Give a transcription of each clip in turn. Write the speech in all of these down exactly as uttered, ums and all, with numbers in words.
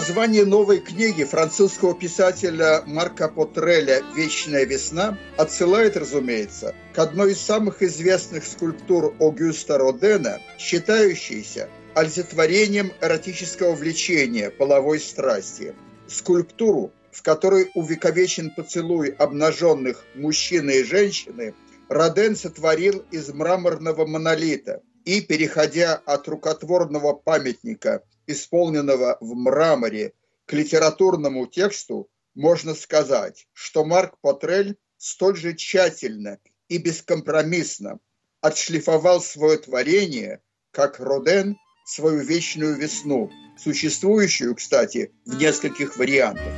Название новой книги французского писателя Марка Потреля «Вечная весна» отсылает, разумеется, к одной из самых известных скульптур Огюста Родена, считающейся олицетворением эротического влечения, половой страсти. Скульптуру, в которой увековечен поцелуй обнаженных мужчины и женщины, Роден сотворил из мраморного монолита и, переходя от рукотворного памятника, исполненного в мраморе, к литературному тексту, можно сказать, что Марк Потрель столь же тщательно и бескомпромиссно отшлифовал свое творение, как Роден свою «Вечную весну», существующую, кстати, в нескольких вариантах.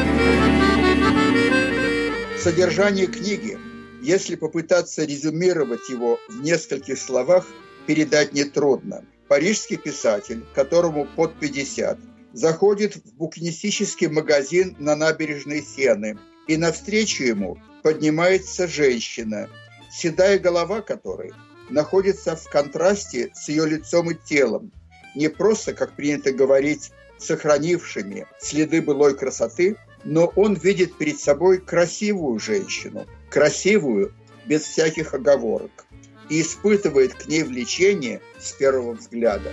Содержание книги, если попытаться резюмировать его в нескольких словах, передать нетрудно. Парижский писатель, которому под пятьдесят, заходит в букинистический магазин на набережной Сены, и навстречу ему поднимается женщина, седая голова которой находится в контрасте с ее лицом и телом, не просто, как принято говорить, сохранившими следы былой красоты, но он видит перед собой красивую женщину, красивую без всяких оговорок, и испытывает к ней влечение с первого взгляда.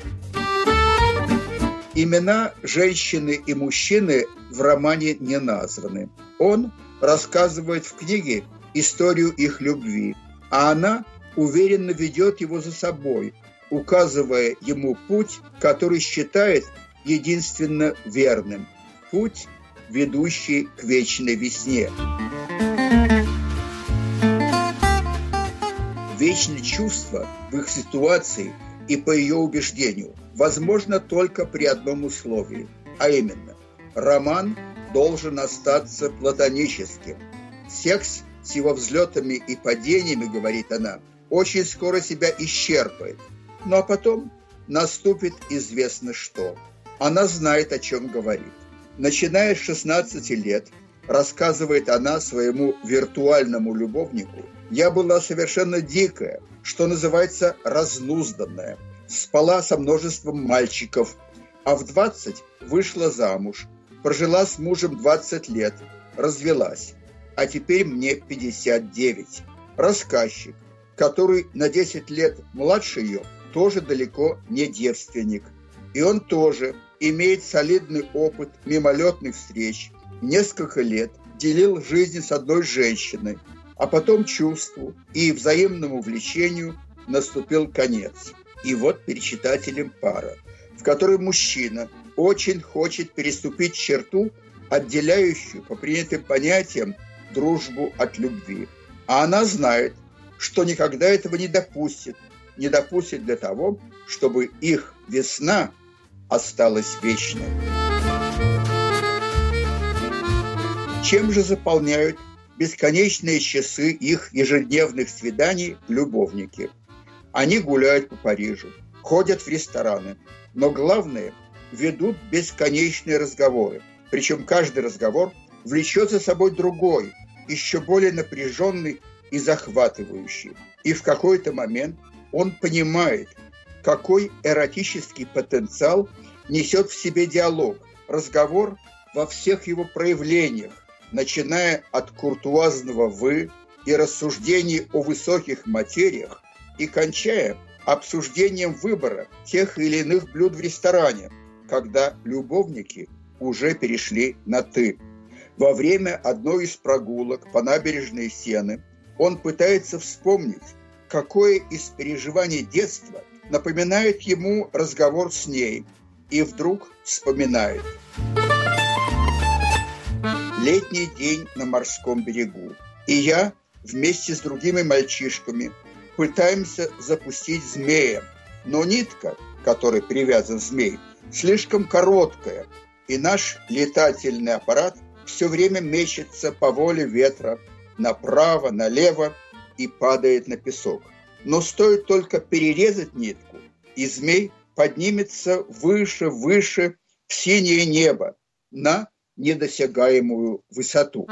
Имена женщины и мужчины в романе не названы. Он рассказывает в книге историю их любви, а она уверенно ведет его за собой, указывая ему путь, который считает единственно верным, путь, ведущий к вечной весне. Вечное чувство в их ситуации и по ее убеждению возможно только при одном условии, а именно, роман должен остаться платоническим. Секс с его взлетами и падениями, говорит она, очень скоро себя исчерпает. Ну а потом наступит известно что. Она знает, о чем говорит. Начиная с шестнадцати лет, рассказывает она своему виртуальному любовнику, я была совершенно дикая, что называется разнузданная, спала со множеством мальчиков, а в двадцать вышла замуж, прожила с мужем двадцать лет, развелась, а теперь мне пятьдесят девять. Рассказчик, который на десять лет младше ее, тоже далеко не девственник, и он тоже имеет солидный опыт мимолетных встреч, несколько лет делил жизнь с одной женщиной, а потом чувству и взаимному влечению наступил конец. И вот перед читателем пара, в которой мужчина очень хочет переступить черту, отделяющую по принятым понятиям дружбу от любви. А она знает, что никогда этого не допустит, не допустит для того, чтобы их весна осталась вечной. Чем же заполняют бесконечные часы их ежедневных свиданий любовники? Они гуляют по Парижу, ходят в рестораны, но главное, ведут бесконечные разговоры. Причем каждый разговор влечет за собой другой, еще более напряженный и захватывающий. И в какой-то момент он понимает, какой эротический потенциал несет в себе диалог, разговор во всех его проявлениях, начиная от куртуазного «вы» и рассуждений о высоких материях и кончая обсуждением выбора тех или иных блюд в ресторане, когда любовники уже перешли на «ты». Во время одной из прогулок по набережной Сены он пытается вспомнить, какое из переживаний детства напоминает ему разговор с ней, и вдруг вспоминает. Летний день на морском берегу, и я вместе с другими мальчишками пытаемся запустить змея, но нитка, к которой привязан змей, слишком короткая, и наш летательный аппарат все время мечется по воле ветра направо, налево и падает на песок. Но стоит только перерезать нитку, и змей поднимется выше, выше в синее небо на недосягаемую высоту.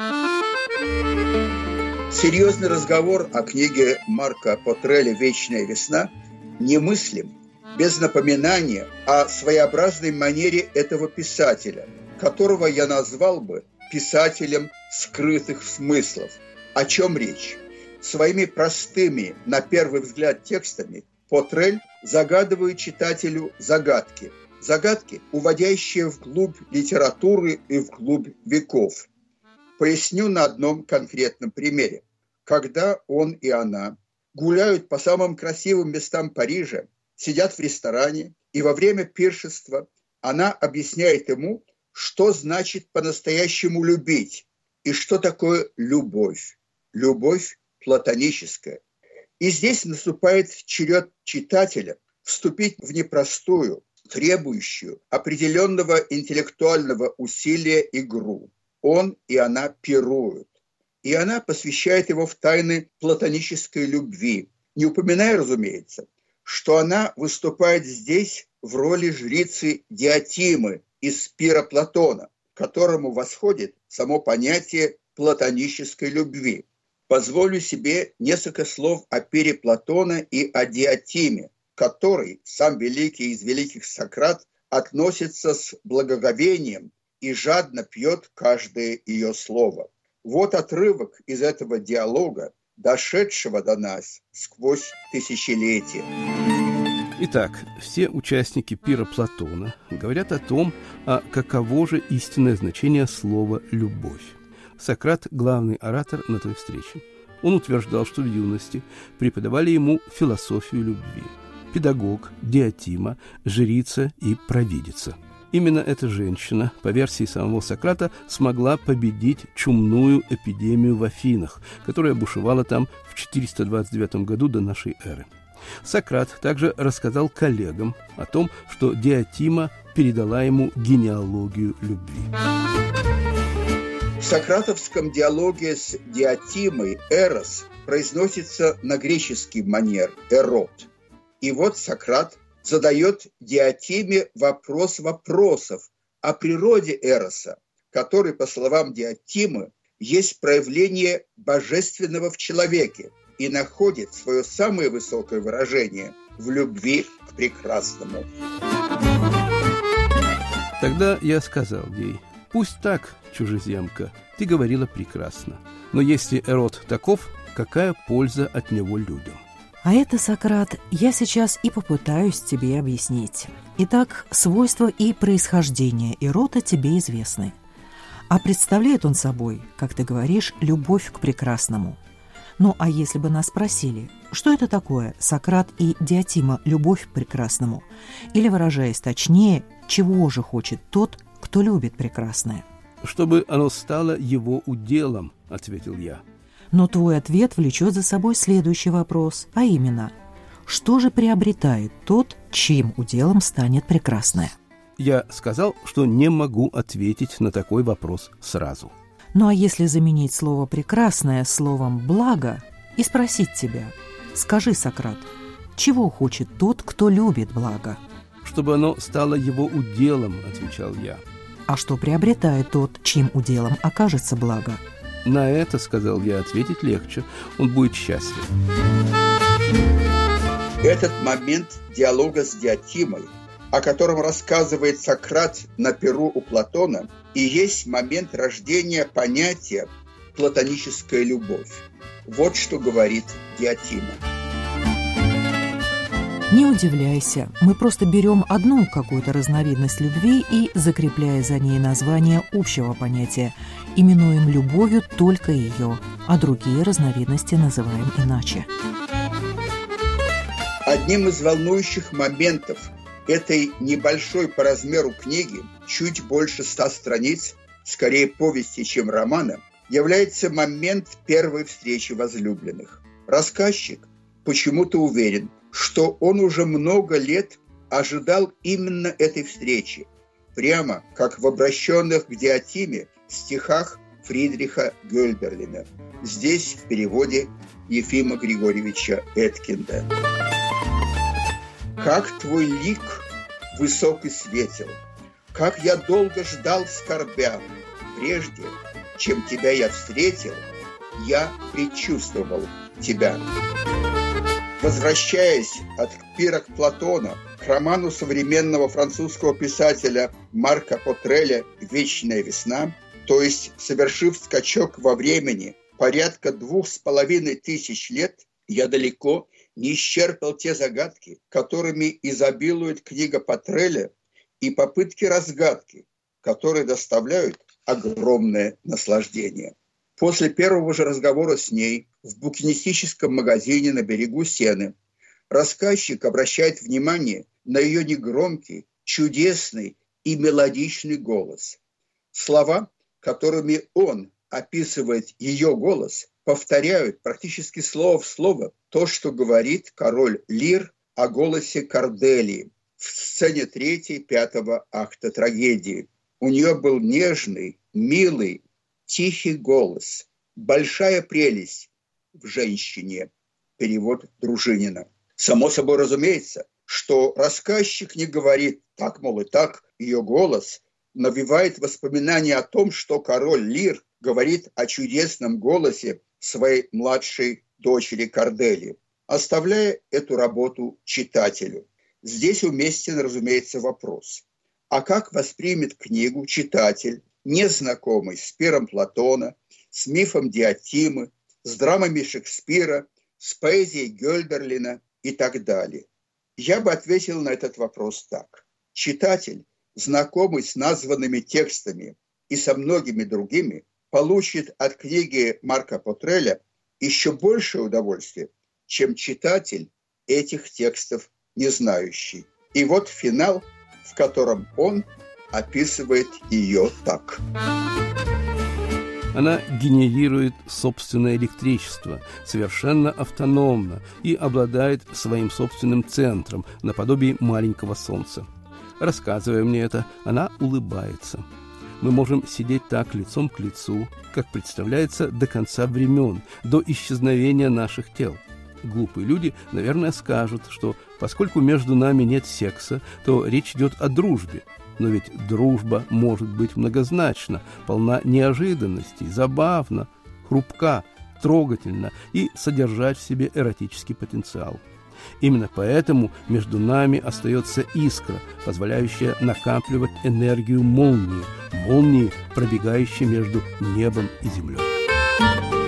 Серьезный разговор о книге Марка Потреля «Вечная весна» немыслим без напоминания о своеобразной манере этого писателя, которого я назвал бы писателем скрытых смыслов. О чем речь? Своими простыми, на первый взгляд, текстами Потрель загадывает читателю загадки. Загадки, уводящие вглубь литературы и вглубь веков. Поясню на одном конкретном примере. Когда он и она гуляют по самым красивым местам Парижа, сидят в ресторане, и во время пиршества она объясняет ему, что значит по-настоящему любить и что такое любовь. Любовь платоническая. И здесь наступает черед читателя вступить в непростую, требующую определенного интеллектуального усилия игру. Он и она пируют. И она посвящает его в тайны платонической любви, не упоминая, разумеется, что она выступает здесь в роли жрицы Диотимы из пира Платона, к которому восходит само понятие платонической любви. Позволю себе несколько слов о пире Платона и о Диотиме, который сам великий из великих Сократ относится с благоговением и жадно пьет каждое ее слово. Вот отрывок из этого диалога, дошедшего до нас сквозь тысячелетия. Итак, все участники пира Платона говорят о том, а каково же истинное значение слова «любовь». Сократ – главный оратор на той встрече. Он утверждал, что в юности преподавали ему философию любви. Педагог, Диотима, жрица и провидица. Именно эта женщина, по версии самого Сократа, смогла победить чумную эпидемию в Афинах, которая бушевала там в четыреста двадцать девятом году до нашей эры. Сократ также рассказал коллегам о том, что Диотима передала ему генеалогию любви. В сократовском диалоге с Диотимой «эрос» произносится на греческий манер «эрот». И вот Сократ задает Диотиме вопрос вопросов о природе эроса, который, по словам Диотимы, есть проявление божественного в человеке и находит свое самое высокое выражение в любви к прекрасному. Тогда я сказал ей: «Пусть так, чужеземка, ты говорила прекрасно, но если эрот таков, какая польза от него людям?» А это, Сократ, я сейчас и попытаюсь тебе объяснить. Итак, свойства и происхождение эрота тебе известны. А представляет он собой, как ты говоришь, любовь к прекрасному. Ну, а если бы нас спросили, что это такое, Сократ и Диотима, любовь к прекрасному? Или, выражаясь точнее, чего же хочет тот, кто любит прекрасное? «Чтобы оно стало его уделом», — ответил я. Но твой ответ влечет за собой следующий вопрос, а именно, что же приобретает тот, чьим уделом станет прекрасное? Я сказал, что не могу ответить на такой вопрос сразу. Ну а если заменить слово «прекрасное» словом «благо» и спросить тебя, скажи, Сократ, чего хочет тот, кто любит благо? «Чтобы оно стало его уделом», — отвечал я. А что приобретает тот, чьим уделом окажется благо? На это, сказал я, ответить легче. Он будет счастлив. Этот момент диалога с Диотимой, о котором рассказывает Сократ на пиру у Платона, и есть момент рождения понятия платоническая любовь. Вот что говорит Диотима. Не удивляйся, мы просто берем одну какую-то разновидность любви и, закрепляя за ней название общего понятия, именуем любовью только ее, а другие разновидности называем иначе. Одним из волнующих моментов этой небольшой по размеру книги, чуть больше ста страниц, скорее повести, чем романа, является момент первой встречи возлюбленных. Рассказчик почему-то уверен, что он уже много лет ожидал именно этой встречи, прямо как в обращенных к Диотиме стихах Фридриха Гёльберлина, здесь в переводе Ефима Григорьевича Эткинда. «Как твой лик высок и светел, как я долго ждал скорбя, прежде, чем тебя я встретил, я предчувствовал тебя». Возвращаясь от пира к Платона к роману современного французского писателя Марка Потреля «Вечная весна», то есть совершив скачок во времени порядка двух с половиной тысяч лет, я далеко не исчерпал те загадки, которыми изобилует книга Потреля, и попытки разгадки, которые доставляют огромное наслаждение. После первого же разговора с ней в букинистическом магазине на берегу Сены рассказчик обращает внимание на ее негромкий, чудесный и мелодичный голос. Слова, которыми он описывает ее голос, повторяют практически слово в слово то, что говорит король Лир о голосе Корделии в сцене третьей пятого акта трагедии. У нее был нежный, милый, тихий голос, большая прелесть в женщине. Перевод Дружинина. Само собой разумеется, что рассказчик не говорит так, мол, и так, ее голос навевает воспоминания о том, что король Лир говорит о чудесном голосе своей младшей дочери Корделии, оставляя эту работу читателю. Здесь уместен, разумеется, вопрос: а как воспримет книгу читатель, незнакомый с пиром Платона, с мифом Диотимы, с драмами Шекспира, с поэзией Гёльдерлина и так далее? Я бы ответил на этот вопрос так. Читатель, знакомый с названными текстами и со многими другими, получит от книги Марка Потреля еще большее удовольствие, чем читатель этих текстов не знающий. И вот финал, в котором он описывает ее так. Она генерирует собственное электричество, совершенно автономно и обладает своим собственным центром, наподобие маленького солнца. Рассказывая мне это, она улыбается. Мы можем сидеть так лицом к лицу, как представляется, до конца времен, до исчезновения наших тел. Глупые люди, наверное, скажут, что поскольку между нами нет секса, то речь идет о дружбе. Но ведь дружба может быть многозначна, полна неожиданностей, забавна, хрупка, трогательна и содержать в себе эротический потенциал. Именно поэтому между нами остается искра, позволяющая накапливать энергию молнии, молнии, пробегающей между небом и землей.